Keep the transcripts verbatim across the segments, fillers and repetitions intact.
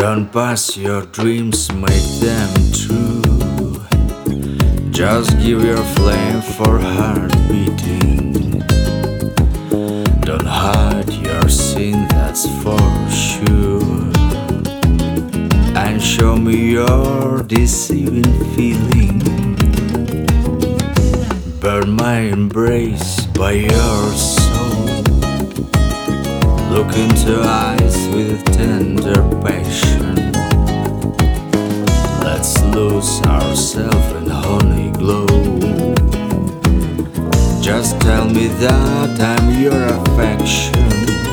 Don't pass your dreams, make them true. Just give your flame for heart beating. Don't hide your sin, that's for sure. And show me your deceiving feeling. Burn my embrace by your soul. Look into eyes with tender passion. Let's lose ourselves in honey glow. Just tell me that I'm your affection.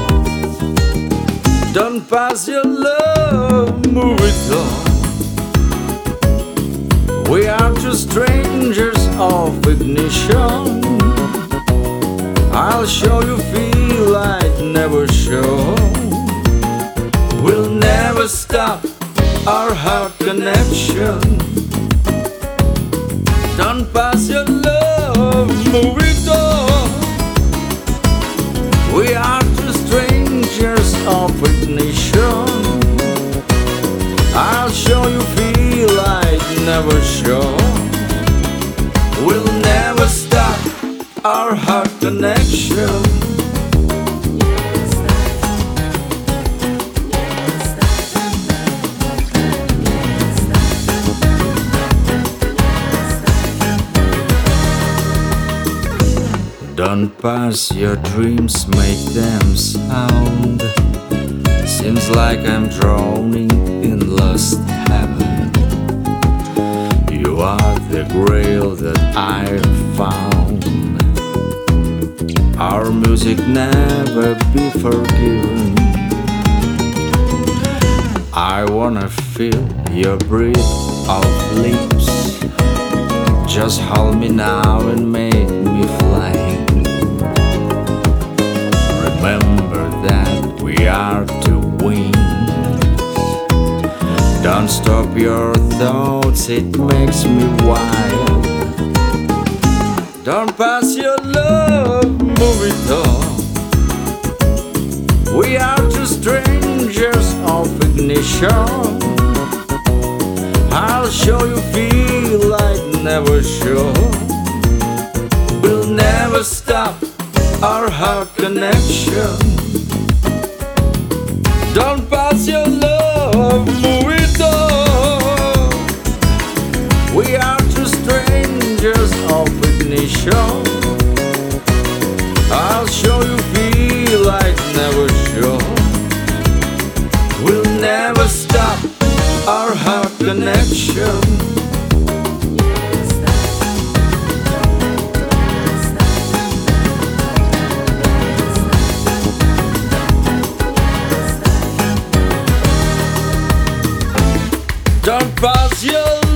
Don't pass your love, move it on. We are two strangers of ignition. I'll show you feel I'd never show. We'll never stop our heart connection. Don't pass your love, move it on. We are two strangers of ignition. I'll show you feel I'd never show. We'll never stop our heart connection. Don't pass your dreams, make them sound. Seems like I'm drowning in lost heaven. You are the grail that I found. Our music never be forgiven. I wanna feel your breath of lips. Just hold me now and make me fly. Remember that we are two wings. Don't stop your thoughts, it makes me wild. Don't pass your love, move it on. We are two strangers of ignition. I'll show you feel I'd never show. We'll never stop our heart connection. Don't pass your love, move it on. We are two strangers of ignition. I'll show you feel I'd never show. We'll never stop our heart connection. Don't pass your